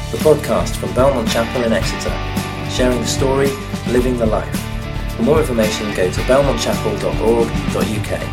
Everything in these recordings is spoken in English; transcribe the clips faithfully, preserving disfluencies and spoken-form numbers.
the podcast from Belmont Chapel in Exeter, sharing the story, living the life. For more information, go to belmont chapel dot org dot u k.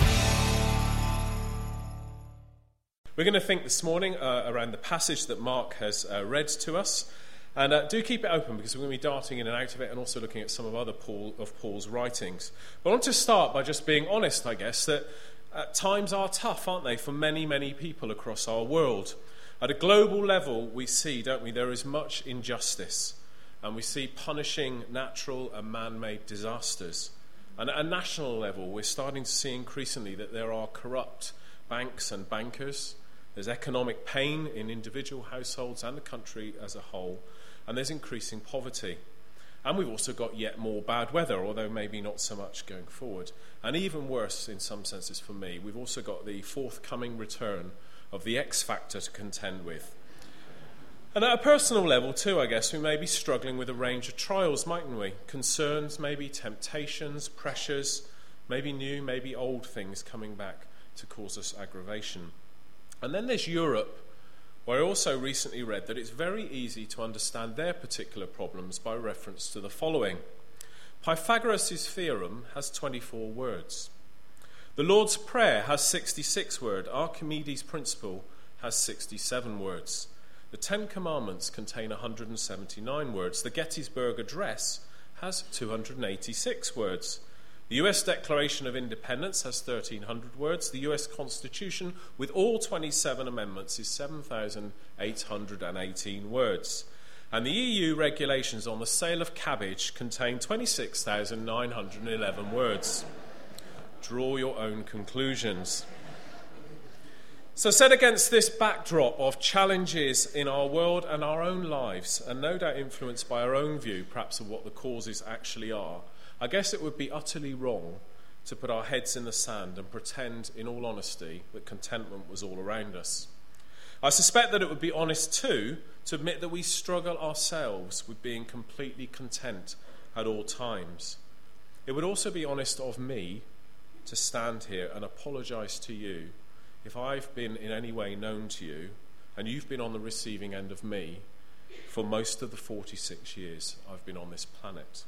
We're going to think this morning uh, around the passage that Mark has uh, read to us. And uh, do keep it open, because we're going to be darting in and out of it and also looking at some of other Paul, of Paul's writings. But I want to start by just being honest, I guess, that uh, times are tough, aren't they, for many, many people across our world. At a global level, we see, don't we, there is much injustice. And we see punishing natural and man-made disasters. And at a national level, we're starting to see increasingly that there are corrupt banks and bankers. There's economic pain in individual households and the country as a whole. And there's increasing poverty. And we've also got yet more bad weather, although maybe not so much going forward. And even worse, in some senses for me, we've also got the forthcoming return of the X Factor to contend with. And at a personal level too, I guess, we may be struggling with a range of trials, mightn't we? Concerns, maybe temptations, pressures, maybe new, maybe old things coming back to cause us aggravation. And then there's Europe, where I also recently read that it's very easy to understand their particular problems by reference to the following. Pythagoras' theorem has twenty-four words. The Lord's Prayer has sixty-six words. Archimedes' principle has sixty-seven words. The Ten Commandments contain one hundred seventy-nine words. The Gettysburg Address has two hundred eighty-six words. The U S Declaration of Independence has thirteen hundred words. The U S Constitution, with all twenty-seven amendments, is seven thousand eight hundred eighteen words. And the E U regulations on the sale of cabbage contain twenty-six thousand nine hundred eleven words. Draw your own conclusions. So set against this backdrop of challenges in our world and our own lives, and no doubt influenced by our own view, perhaps, of what the causes actually are, I guess it would be utterly wrong to put our heads in the sand and pretend, in all honesty, that contentment was all around us. I suspect that it would be honest, too, to admit that we struggle ourselves with being completely content at all times. It would also be honest of me to stand here and apologise to you if I've been in any way known to you and you've been on the receiving end of me for most of the forty-six years I've been on this planet.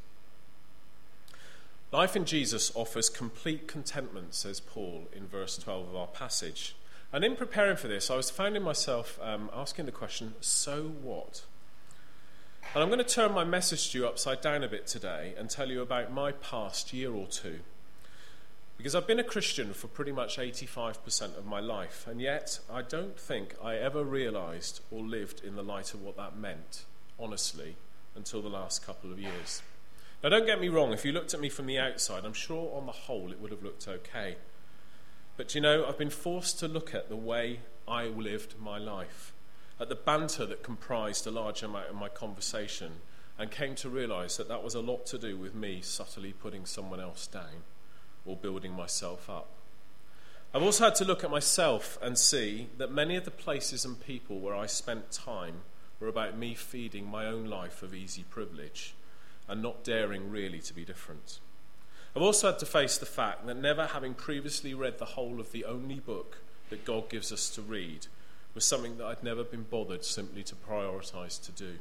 Life in Jesus offers complete contentment, says Paul in verse twelve of our passage. And in preparing for this, I was finding myself um, asking the question, so what? And I'm going to turn my message to you upside down a bit today and tell you about my past year or two. Because I've been a Christian for pretty much eighty-five percent of my life, and yet I don't think I ever realised or lived in the light of what that meant, honestly, until the last couple of years. Now, don't get me wrong, if you looked at me from the outside, I'm sure on the whole it would have looked okay. But, you know, I've been forced to look at the way I lived my life, at the banter that comprised a large amount of my conversation, and came to realise that that was a lot to do with me subtly putting someone else down or building myself up. I've also had to look at myself and see that many of the places and people where I spent time were about me feeding my own life of easy privilege and not daring really to be different. I've also had to face the fact that never having previously read the whole of the only book that God gives us to read was something that I'd never been bothered simply to prioritise to do.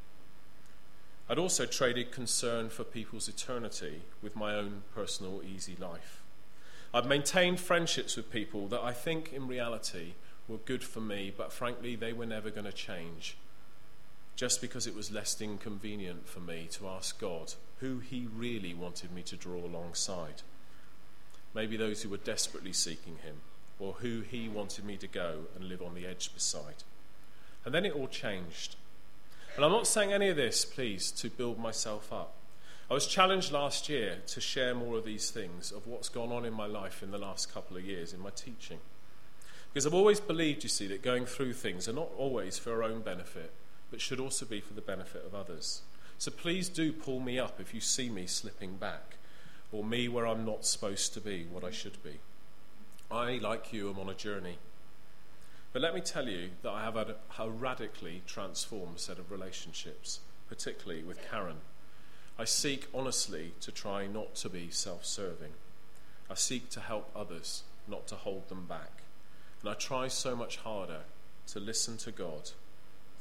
I'd also traded concern for people's eternity with my own personal easy life. I've maintained friendships with people that I think in reality were good for me, but frankly they were never going to change, just because it was less inconvenient for me to ask God who he really wanted me to draw alongside. Maybe those who were desperately seeking him, or who he wanted me to go and live on the edge beside. And then it all changed. And I'm not saying any of this, please, to build myself up. I was challenged last year to share more of these things, of what's gone on in my life in the last couple of years in my teaching. Because I've always believed, you see, that going through things are not always for our own benefit, but should also be for the benefit of others. So please do pull me up if you see me slipping back, or me where I'm not supposed to be, what I should be. I, like you, am on a journey. But let me tell you that I have had a radically transformed set of relationships, particularly with Karen. I seek honestly to try not to be self-serving. I seek to help others, not to hold them back. And I try so much harder to listen to God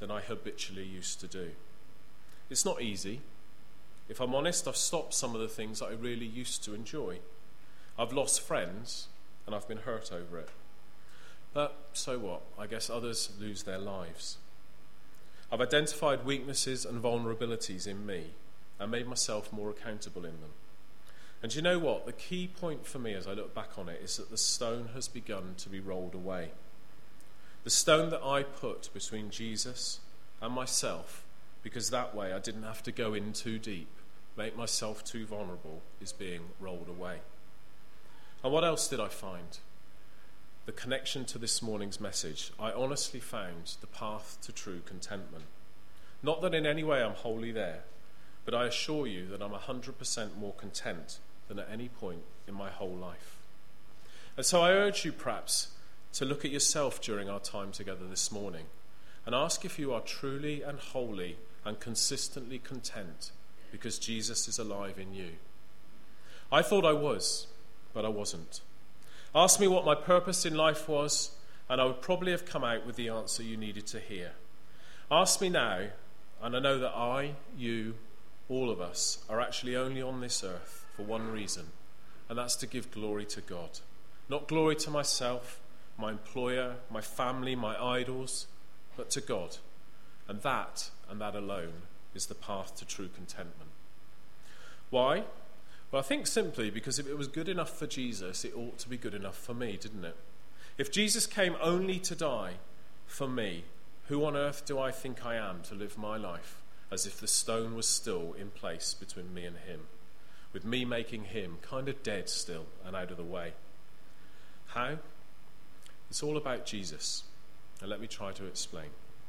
than I habitually used to do. It's not easy. If I'm honest, I've stopped some of the things that I really used to enjoy. I've lost friends, and I've been hurt over it. But so what? I guess others lose their lives. I've identified weaknesses and vulnerabilities in me and made myself more accountable in them. And do you know what? The key point for me as I look back on it is that the stone has begun to be rolled away. The stone that I put between Jesus and myself, because that way I didn't have to go in too deep, make myself too vulnerable, is being rolled away. And what else did I find? The connection to this morning's message. I honestly found the path to true contentment. Not that in any way I'm wholly there, but I assure you that I'm one hundred percent more content than at any point in my whole life. And so I urge you perhaps to look at yourself during our time together this morning and ask if you are truly and wholly and consistently content because Jesus is alive in you. I thought I was, but I wasn't. Ask me what my purpose in life was, and I would probably have come out with the answer you needed to hear. Ask me now, and I know that I, you, all of us, are actually only on this earth for one reason, and that's to give glory to God. Not glory to myself, my employer, my family, my idols, but to God. And that, and that alone, is the path to true contentment. Why? Well, I think simply because if it was good enough for Jesus, it ought to be good enough for me, didn't it? If Jesus came only to die for me, who on earth do I think I am to live my life as if the stone was still in place between me and him, with me making him kind of dead still and out of the way? How? It's all about Jesus, and let me try to explain.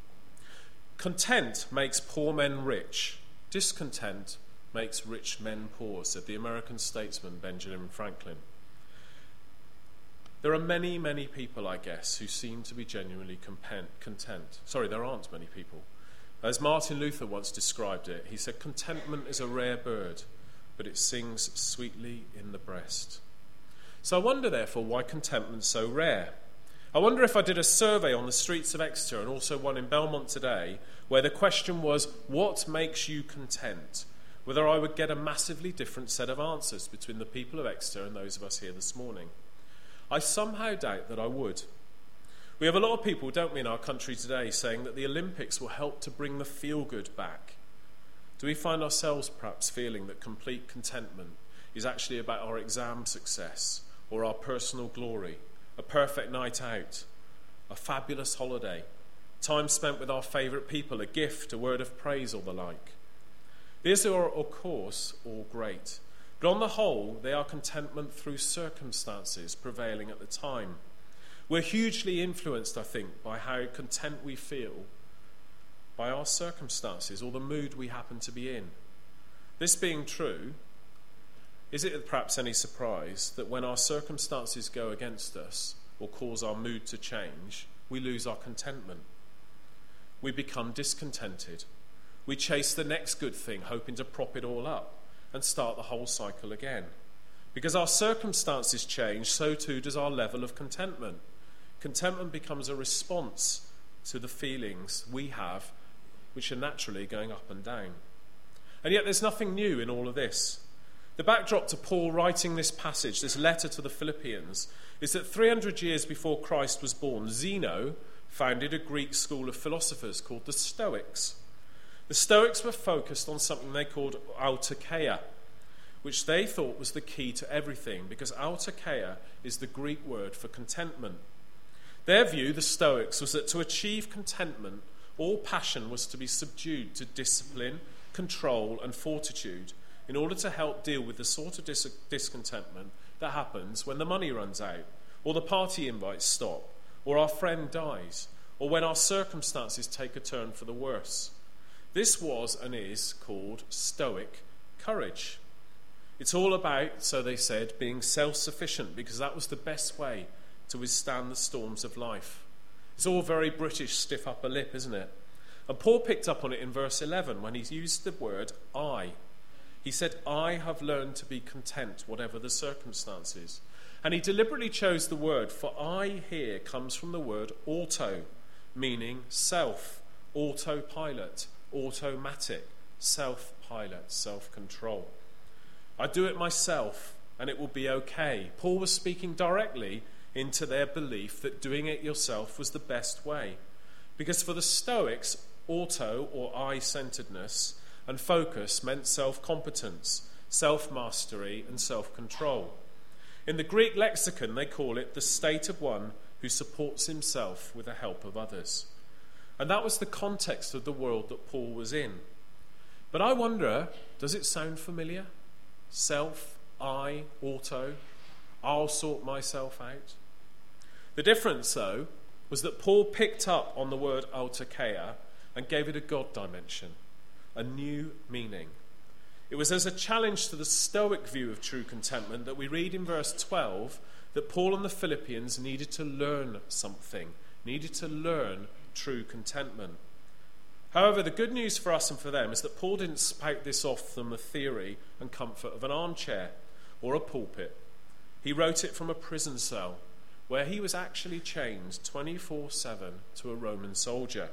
Content makes poor men rich. Discontent makes rich men poor, said the American statesman Benjamin Franklin. There are many, many people, I guess, who seem to be genuinely content. Sorry, there aren't many people. As Martin Luther once described it, he said, "Contentment is a rare bird, but it sings sweetly in the breast." So I wonder, therefore, why contentment's so rare. I wonder if I did a survey on the streets of Exeter and also one in Belmont today, where the question was, what makes you content? Whether I would get a massively different set of answers between the people of Exeter and those of us here this morning. I somehow doubt that I would. We have a lot of people, don't we, in our country today saying that the Olympics will help to bring the feel-good back. Do we find ourselves perhaps feeling that complete contentment is actually about our exam success or our personal glory, a perfect night out, a fabulous holiday, time spent with our favourite people, a gift, a word of praise or the like? These are, of course, all great. But on the whole, they are contentment through circumstances prevailing at the time. We're hugely influenced, I think, by how content we feel by our circumstances or the mood we happen to be in. This being true, is it perhaps any surprise that when our circumstances go against us or cause our mood to change, we lose our contentment? We become discontented. We chase the next good thing, hoping to prop it all up and start the whole cycle again. Because our circumstances change, so too does our level of contentment. Contentment becomes a response to the feelings we have, which are naturally going up and down. And yet there's nothing new in all of this. The backdrop to Paul writing this passage, this letter to the Philippians, is that three hundred years before Christ was born, Zeno founded a Greek school of philosophers called the Stoics. The Stoics were focused on something they called autokeia, which they thought was the key to everything, because autokeia is the Greek word for contentment. Their view, the Stoics, was that to achieve contentment, all passion was to be subdued to discipline, control, and fortitude in order to help deal with the sort of dis- discontentment that happens when the money runs out, or the party invites stop, or our friend dies, or when our circumstances take a turn for the worse. This was and is called Stoic courage. It's all about, so they said, being self-sufficient, because that was the best way to withstand the storms of life. It's all very British stiff upper lip, isn't it? And Paul picked up on it in verse eleven when he used the word I. He said, I have learned to be content, whatever the circumstances. And he deliberately chose the word, for I here comes from the word auto, meaning self, autopilot, automatic, self-pilot, self-control. I do it myself and it will be okay. Paul was speaking directly into their belief that doing it yourself was the best way. Because for the Stoics, auto or I-centeredness and focus meant self-competence, self-mastery and self-control. In the Greek lexicon, they call it the state of one who supports himself with the help of others. And that was the context of the world that Paul was in. But I wonder, does it sound familiar? Self, I, auto, I'll sort myself out. The difference, though, was that Paul picked up on the word autokeia and gave it a God dimension, a new meaning. It was as a challenge to the Stoic view of true contentment that we read in verse twelve that Paul and the Philippians needed to learn something, needed to learn true contentment. However, the good news for us and for them is that Paul didn't spout this off from the theory and comfort of an armchair or a pulpit. He wrote it from a prison cell where he was actually chained twenty-four seven to a Roman soldier.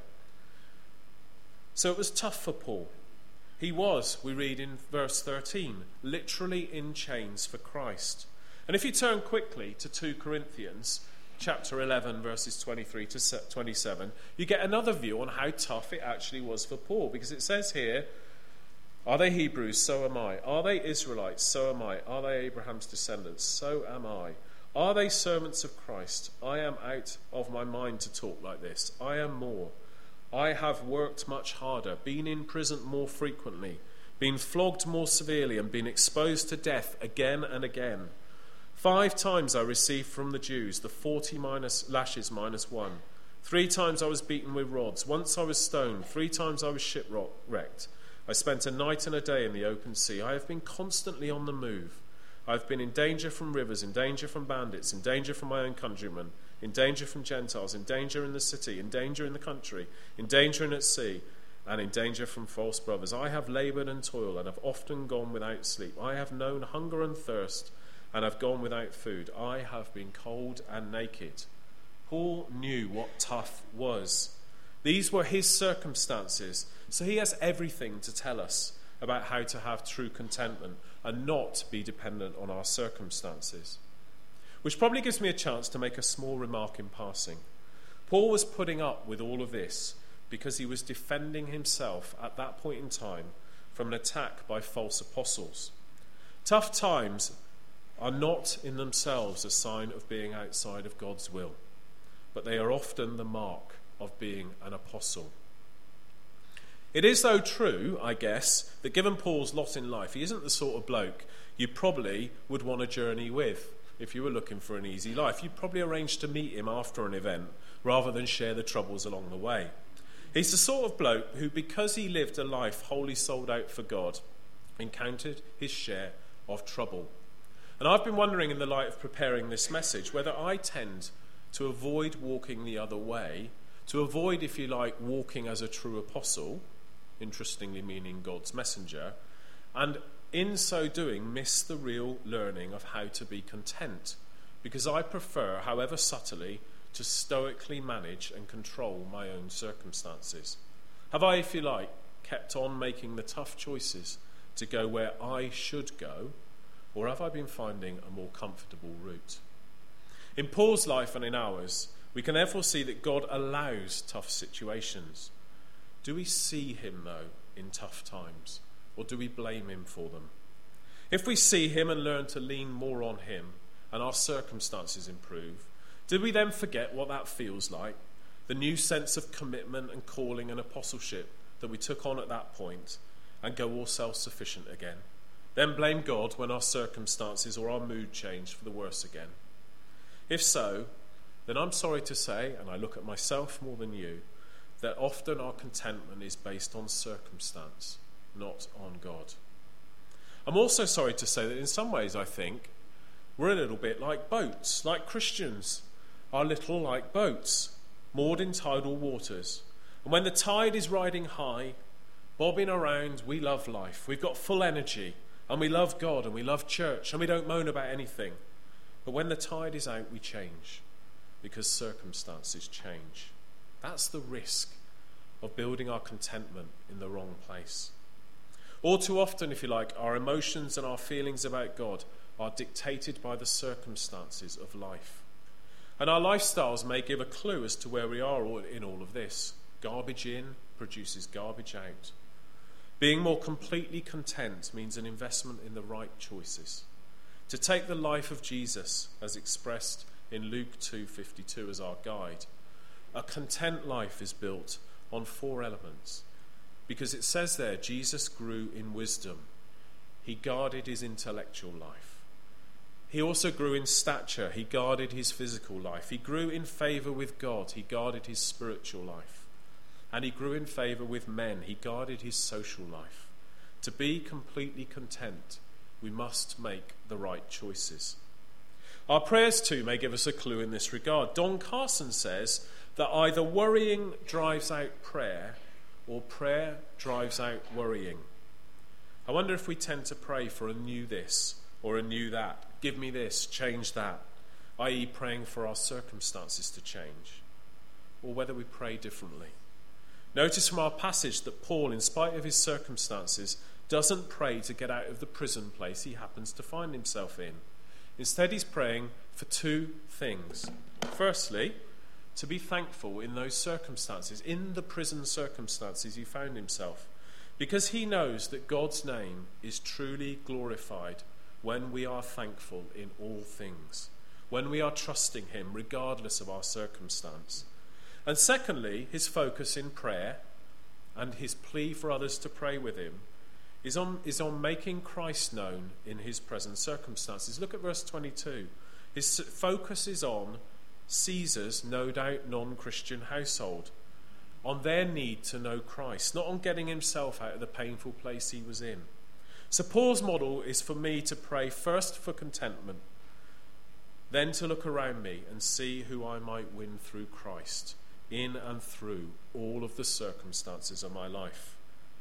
So it was tough for Paul. He was, we read in verse thirteen, literally in chains for Christ. And if you turn quickly to Second Corinthians chapter eleven, verses twenty-three to twenty-seven, you get another view on how tough it actually was for Paul. Because it says here, are they Hebrews? So am I. Are they Israelites? So am I. Are they Abraham's descendants? So am I. Are they servants of Christ? I am out of my mind to talk like this. I am more. I have worked much harder, been in prison more frequently, been flogged more severely, and been exposed to death again and again. Five times I received from the Jews the forty minus lashes minus one. Three times I was beaten with rods. Once I was stoned. Three times I was shipwrecked. I spent a night and a day in the open sea. I have been constantly on the move. I have been in danger from rivers, in danger from bandits, in danger from my own countrymen, in danger from Gentiles, in danger in the city, in danger in the country, in danger in at sea, and in danger from false brothers. I have laboured and toiled, and have often gone without sleep. I have known hunger and thirst, and have gone without food. I have been cold and naked. Paul knew what tough was. These were his circumstances, so he has everything to tell us about how to have true contentment and not be dependent on our circumstances. Which probably gives me a chance to make a small remark in passing. Paul was putting up with all of this because he was defending himself at that point in time from an attack by false apostles. Tough times are not in themselves a sign of being outside of God's will, but they are often the mark of being an apostle. It is, though, true, I guess, that given Paul's lot in life, he isn't the sort of bloke you probably would want to journey with if you were looking for an easy life. You'd probably arrange to meet him after an event rather than share the troubles along the way. He's the sort of bloke who, because he lived a life wholly sold out for God, encountered his share of trouble. And I've been wondering, in the light of preparing this message, whether I tend to avoid walking the other way, to avoid, if you like, walking as a true apostle, interestingly meaning God's messenger, and in so doing miss the real learning of how to be content, because I prefer, however subtly, to stoically manage and control my own circumstances. Have I, if you like, kept on making the tough choices to go where I should go, or have I been finding a more comfortable route? In Paul's life and in ours, we can therefore see that God allows tough situations. Do we see him, though, in tough times, or do we blame him for them? If we see him and learn to lean more on him and our circumstances improve, did we then forget what that feels like, the new sense of commitment and calling and apostleship that we took on at that point, and go all self-sufficient again? Then blame God when our circumstances or our mood change for the worse again? If so, then I'm sorry to say, and I look at myself more than you, that often our contentment is based on circumstance, not on God. I'm also sorry to say that in some ways I think we're a little bit like boats, like Christians are little like boats, moored in tidal waters. And when the tide is riding high, bobbing around, we love life. We've got full energy, and we love God, and we love church, and we don't moan about anything. But when the tide is out, we change, because circumstances change. That's the risk of building our contentment in the wrong place. All too often, if you like, our emotions and our feelings about God are dictated by the circumstances of life. And our lifestyles may give a clue as to where we are in all of this. Garbage in produces garbage out. Being more completely content means an investment in the right choices. To take the life of Jesus as expressed in Luke two fifty-two as our guide, a content life is built on four elements. Because it says there, Jesus grew in wisdom. He guarded his intellectual life. He also grew in stature. He guarded his physical life. He grew in favour with God. He guarded his spiritual life. And he grew in favour with men. He guarded his social life. To be completely content, we must make the right choices. Our prayers too may give us a clue in this regard. Don Carson says that either worrying drives out prayer or prayer drives out worrying. I wonder if we tend to pray for a new this or a new that. Give me this, change that, that is praying for our circumstances to change, or whether we pray differently. Notice from our passage that Paul, in spite of his circumstances, doesn't pray to get out of the prison place he happens to find himself in. Instead, he's praying for two things. Firstly, to be thankful in those circumstances, in the prison circumstances he found himself, because he knows that God's name is truly glorified when we are thankful in all things, when we are trusting him regardless of our circumstance. And secondly, his focus in prayer and his plea for others to pray with him is on, is on making Christ known in his present circumstances. Look at verse twenty-two. His focus is on Caesar's, no doubt, non-Christian household, on their need to know Christ, not on getting himself out of the painful place he was in. So Paul's model is for me to pray first for contentment, then to look around me and see who I might win through Christ, in and through all of the circumstances of my life.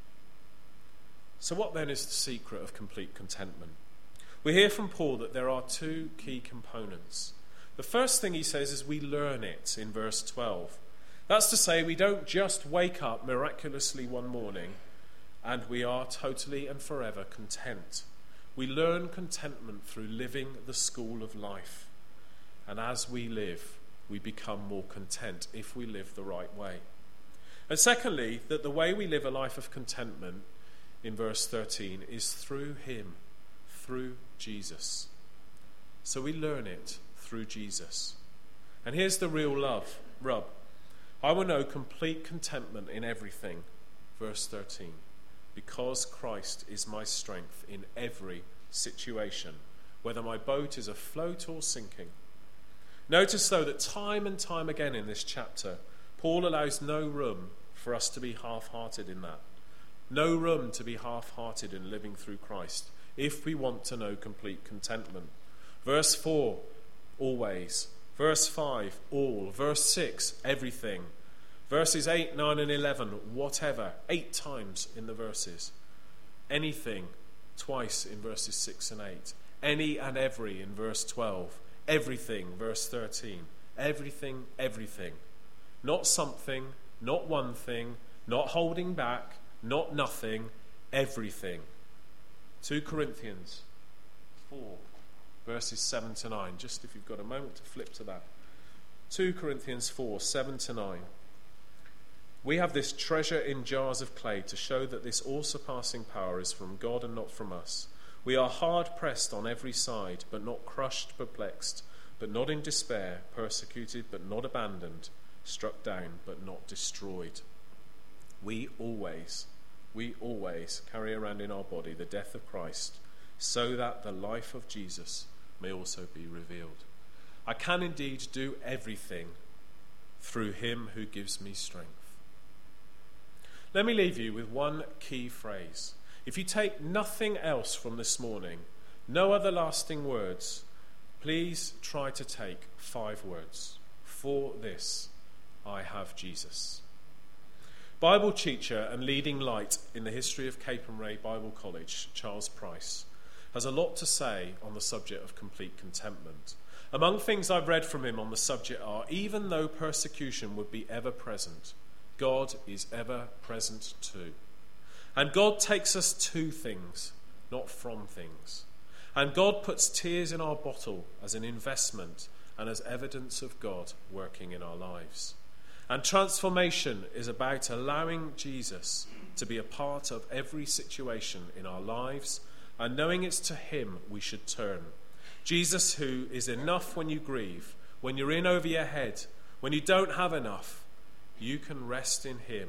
So what then is the secret of complete contentment? We hear from Paul that there are two key components. The first thing he says is we learn it in verse twelve. That's to say, we don't just wake up miraculously one morning and we are totally and forever content. We learn contentment through living the school of life. And as we live, we become more content if we live the right way. And secondly, that the way we live a life of contentment in verse thirteen is through him, through Jesus. So we learn it through Jesus. And here's the real love rub. I will know complete contentment in everything, verse thirteen, because Christ is my strength in every situation, whether my boat is afloat or sinking. Notice, though, that time and time again in this chapter, Paul allows no room for us to be half-hearted in that. No room to be half-hearted in living through Christ if we want to know complete contentment. Verse four, always. Verse five, all. Verse six, everything. Verses eight, nine and eleven, whatever. Eight times in the verses. Anything, twice in verses six and eight. Any and every in verse twelve. Everything, verse thirteen. Everything, everything. Not something, not one thing, not holding back, not nothing, everything. Second Corinthians four, verses seven to nine. Just if you've got a moment to flip to that. Second Corinthians four, seven to nine. We have this treasure in jars of clay to show that this all-surpassing power is from God and not from us. We are hard-pressed on every side, but not crushed, perplexed, but not in despair, persecuted, but not abandoned, struck down, but not destroyed. We always, we always carry around in our body the death of Christ, so that the life of Jesus may also be revealed. I can indeed do everything through him who gives me strength. Let me leave you with one key phrase. If you take nothing else from this morning, no other lasting words, please try to take five words. For this, I have Jesus. Bible teacher and leading light in the history of Capernwray Bible College, Charles Price, has a lot to say on the subject of complete contentment. Among things I've read from him on the subject are, even though persecution would be ever present, God is ever present too. And God takes us to things, not from things. And God puts tears in our bottle as an investment and as evidence of God working in our lives. And transformation is about allowing Jesus to be a part of every situation in our lives and knowing it's to him we should turn. Jesus, who is enough when you grieve, when you're in over your head, when you don't have enough, you can rest in him.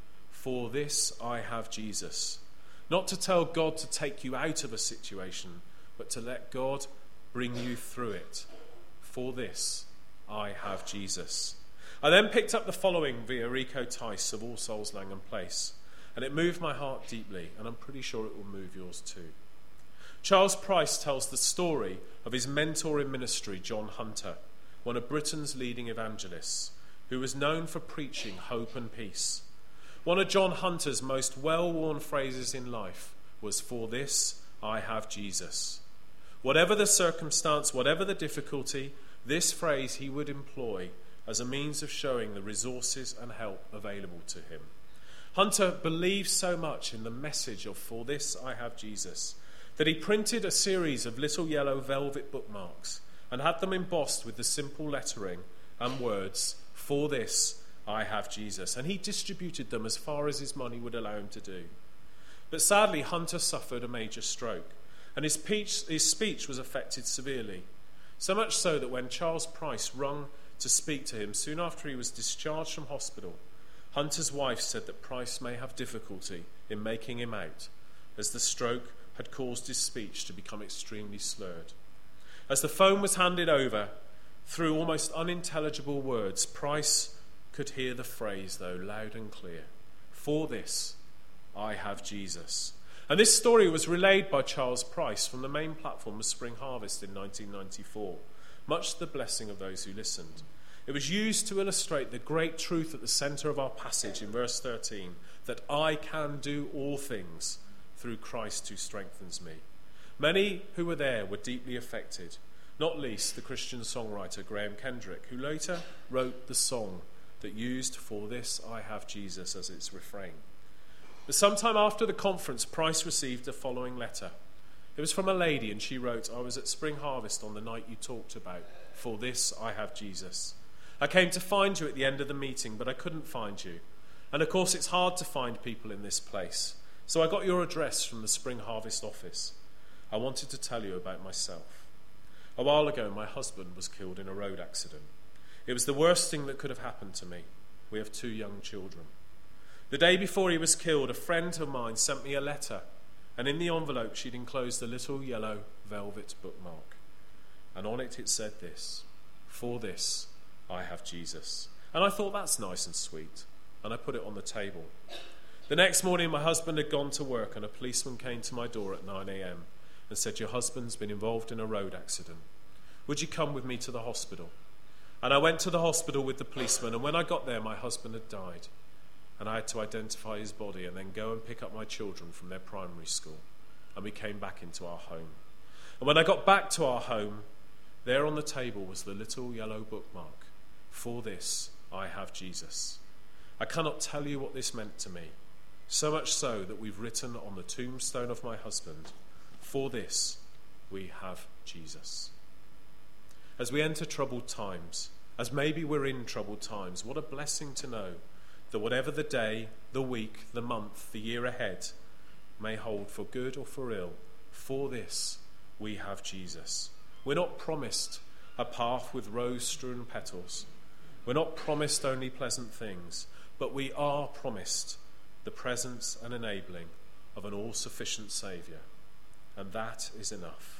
For this I have Jesus. Not to tell God to take you out of a situation, but to let God bring you through it. For this I have Jesus. I then picked up the following via Rico Tice of All Souls Langham Place, and it moved my heart deeply, and I'm pretty sure it will move yours too. Charles Price tells the story of his mentor in ministry, John Hunter, one of Britain's leading evangelists, who was known for preaching hope and peace. One of John Hunter's most well-worn phrases in life was, "For this I have Jesus." Whatever the circumstance, whatever the difficulty, this phrase he would employ as a means of showing the resources and help available to him. Hunter believed so much in the message of "For this I have Jesus" that he printed a series of little yellow velvet bookmarks and had them embossed with the simple lettering and words, "For this I have Jesus," and he distributed them as far as his money would allow him to do. But sadly, Hunter suffered a major stroke, and his speech, his speech was affected severely, so much so that when Charles Price rung to speak to him soon after he was discharged from hospital, Hunter's wife said that Price may have difficulty in making him out, as the stroke had caused his speech to become extremely slurred. As the phone was handed over, through almost unintelligible words, Price could hear the phrase, though, loud and clear: "For this I have Jesus." And this story was relayed by Charles Price from the main platform of Spring Harvest in nineteen ninety-four, much to the blessing of those who listened. It was used to illustrate the great truth at the centre of our passage in verse thirteen, that I can do all things through Christ who strengthens me. Many who were there were deeply affected, not least the Christian songwriter Graham Kendrick, who later wrote the song that used "For this I have Jesus" as its refrain. But sometime after the conference, Price received the following letter. It was from a lady, and she wrote, "I was at Spring Harvest on the night you talked about. For this I have Jesus. I came to find you at the end of the meeting, but I couldn't find you. And of course it's hard to find people in this place. So I got your address from the Spring Harvest office. I wanted to tell you about myself. A while ago, my husband was killed in a road accident. It was the worst thing that could have happened to me. We have two young children. The day before he was killed, a friend of mine sent me a letter, and in the envelope she'd enclosed a little yellow velvet bookmark. And on it it said this: "For this I have Jesus." And I thought, that's nice and sweet, and I put it on the table. The next morning my husband had gone to work, and a policeman came to my door at nine a.m. and said, "Your husband's been involved in a road accident. Would you come with me to the hospital?" And I went to the hospital with the policeman, and when I got there my husband had died, and I had to identify his body and then go and pick up my children from their primary school, and we came back into our home. And when I got back to our home, there on the table was the little yellow bookmark, "For this I have Jesus." I cannot tell you what this meant to me, so much so that we've written on the tombstone of my husband, "For this we have Jesus." As we enter troubled times, as maybe we're in troubled times, what a blessing to know that whatever the day, the week, the month, the year ahead may hold for good or for ill, for this we have Jesus. We're not promised a path with rose-strewn petals. We're not promised only pleasant things, but we are promised the presence and enabling of an all-sufficient Saviour, and that is enough.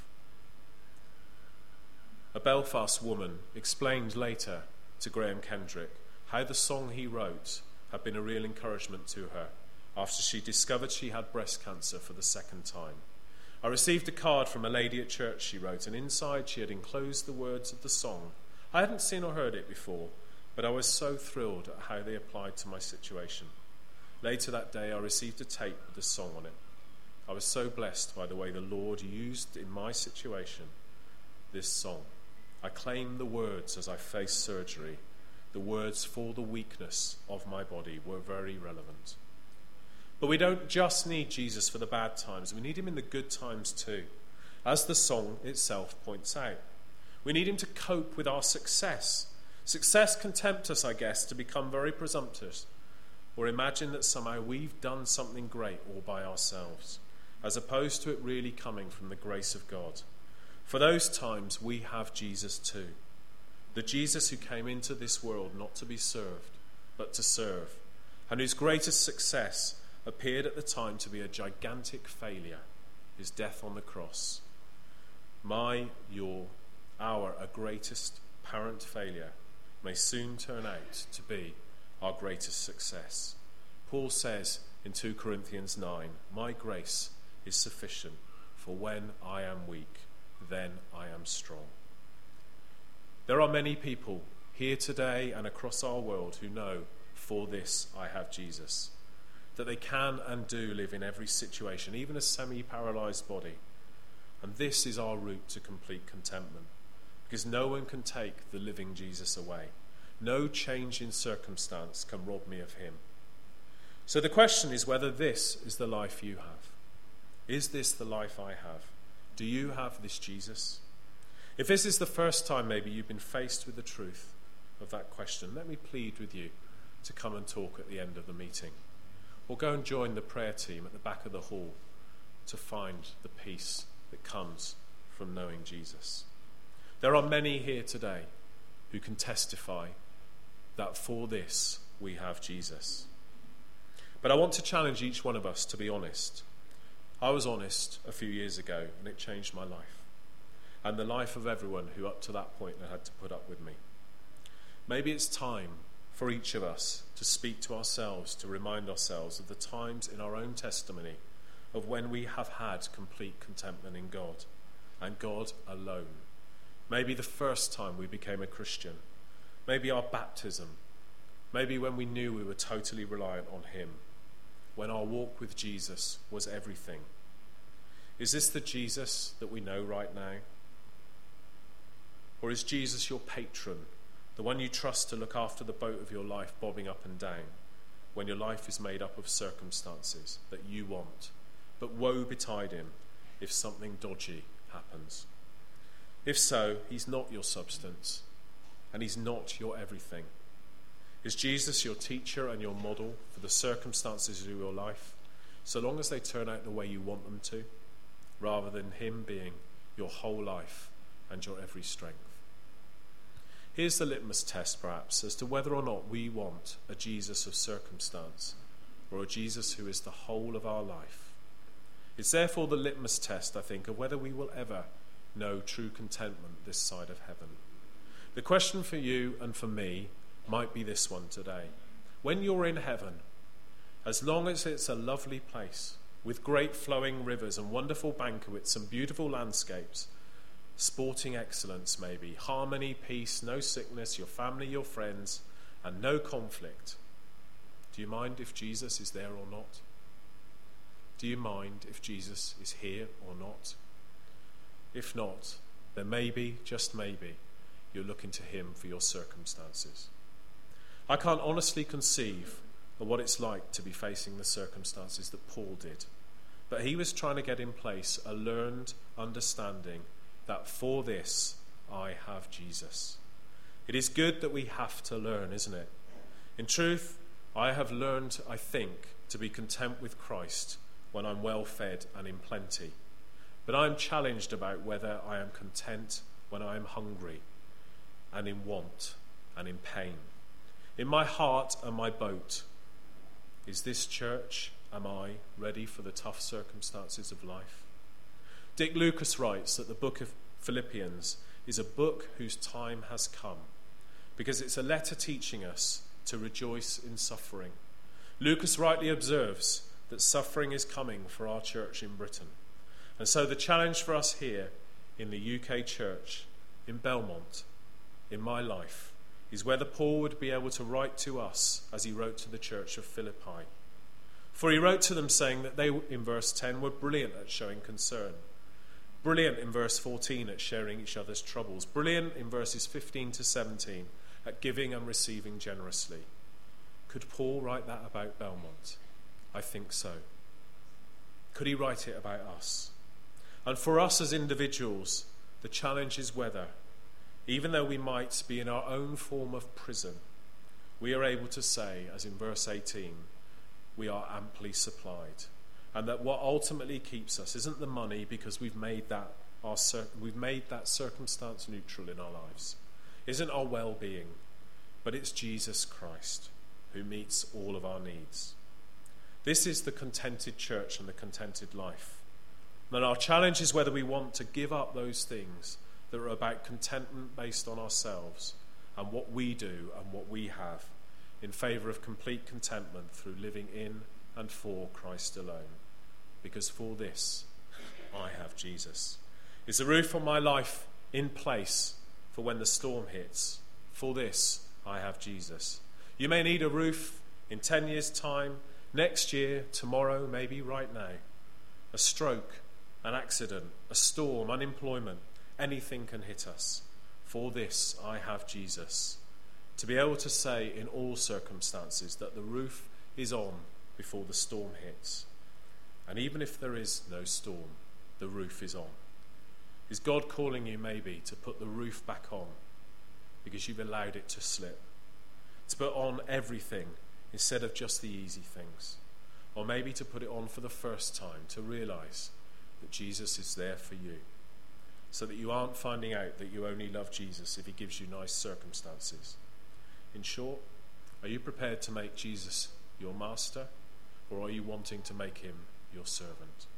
A Belfast woman explained later to Graham Kendrick how the song he wrote had been a real encouragement to her after she discovered she had breast cancer for the second time. "I received a card from a lady at church," she wrote, "and inside she had enclosed the words of the song. I hadn't seen or heard it before, but I was so thrilled at how they applied to my situation. Later that day I received a tape with the song on it. I was so blessed by the way the Lord used in my situation this song. I claim the words as I face surgery. the words "for the weakness of my body" were very relevant. But we don't just need Jesus for the bad times. We need him in the good times too, as the song itself points out. We need him to cope with our success. Success can tempt us, I guess, to become very presumptuous or imagine that somehow we've done something great all by ourselves, as opposed to it really coming from the grace of God. For those times, we have Jesus too. The Jesus who came into this world not to be served, but to serve, and whose greatest success appeared at the time to be a gigantic failure, his death on the cross. My, your, our, a greatest apparent failure may soon turn out to be our greatest success. Paul says in two Corinthians nine, "My grace is sufficient, for when I am weak, then I am strong." There are many people here today and across our world who know, "For this I have Jesus," that they can and do live in every situation, even a semi-paralyzed body. And this is our route to complete contentment, because no one can take the living Jesus away. No change in circumstance can rob me of him. So the question is whether this is the life you have. Is this the life I have? Do you have this Jesus? If this is the first time maybe you've been faced with the truth of that question, let me plead with you to come and talk at the end of the meeting. Or go and join the prayer team at the back of the hall to find the peace that comes from knowing Jesus. There are many here today who can testify that for this we have Jesus. But I want to challenge each one of us to be honest. I was honest a few years ago, and it changed my life, and the life of everyone who up to that point had had to put up with me. Maybe it's time for each of us to speak to ourselves, to remind ourselves of the times in our own testimony of when we have had complete contentment in God, and God alone. Maybe the first time we became a Christian, maybe our baptism, maybe when we knew we were totally reliant on him, when our walk with Jesus was everything. Is this the Jesus that we know right now? Or is Jesus your patron, the one you trust to look after the boat of your life bobbing up and down, when your life is made up of circumstances that you want? But woe betide him if something dodgy happens. If so, he's not your substance, and he's not your everything. Is Jesus your teacher and your model for the circumstances of your life, so long as they turn out the way you want them to, rather than him being your whole life and your every strength? Here's the litmus test, perhaps, as to whether or not we want a Jesus of circumstance or a Jesus who is the whole of our life. It's therefore the litmus test, I think, of whether we will ever know true contentment this side of heaven. The question for you and for me might be this one today. When you're in heaven, as long as it's a lovely place with great flowing rivers and wonderful banquets and beautiful landscapes, sporting excellence maybe, harmony, peace, no sickness, your family, your friends, and no conflict, do you mind if Jesus is there or not? Do you mind if Jesus is here or not? If not, then maybe, just maybe, you're looking to him for your circumstances. I can't honestly conceive of what it's like to be facing the circumstances that Paul did, but he was trying to get in place a learned understanding that for this I have Jesus. It is good that we have to learn, isn't it? In truth, I have learned, I think, to be content with Christ when I'm well fed and in plenty. But I'm challenged about whether I am content when I am hungry and in want and in pain. In my heart and my boat, is this church, am I ready for the tough circumstances of life? Dick Lucas writes that the book of Philippians is a book whose time has come, because it's a letter teaching us to rejoice in suffering. Lucas rightly observes that suffering is coming for our church in Britain. And so the challenge for us here in the U K church, in Belmont, in my life, is whether Paul would be able to write to us as he wrote to the church of Philippi. For he wrote to them saying that they, in verse ten, were brilliant at showing concern. Brilliant in verse fourteen at sharing each other's troubles. Brilliant in verses fifteen to seventeen at giving and receiving generously. Could Paul write that about Belmont? I think so. Could he write it about us? And for us as individuals, the challenge is whether, even though we might be in our own form of prison, we are able to say, as in verse eighteen, we are amply supplied. And that what ultimately keeps us isn't the money, because we've made that our cir- we've made that circumstance neutral in our lives. Isn't our well-being, but it's Jesus Christ who meets all of our needs. This is the contented church and the contented life. And our challenge is whether we want to give up those things that are about contentment based on ourselves and what we do and what we have, in favour of complete contentment through living in and for Christ alone. Because for this, I have Jesus. Is the roof on my life in place for when the storm hits? For this, I have Jesus. You may need a roof in ten years' time, next year, tomorrow, maybe right now. A stroke, an accident, a storm, unemployment, anything can hit us. For this, I have Jesus. To be able to say in all circumstances that the roof is on before the storm hits. And even if there is no storm, the roof is on. Is God calling you maybe to put the roof back on because you've allowed it to slip? To put on everything instead of just the easy things? Or maybe to put it on for the first time, to realise that Jesus is there for you, so that you aren't finding out that you only love Jesus if he gives you nice circumstances. In short, are you prepared to make Jesus your master, or are you wanting to make him your servant?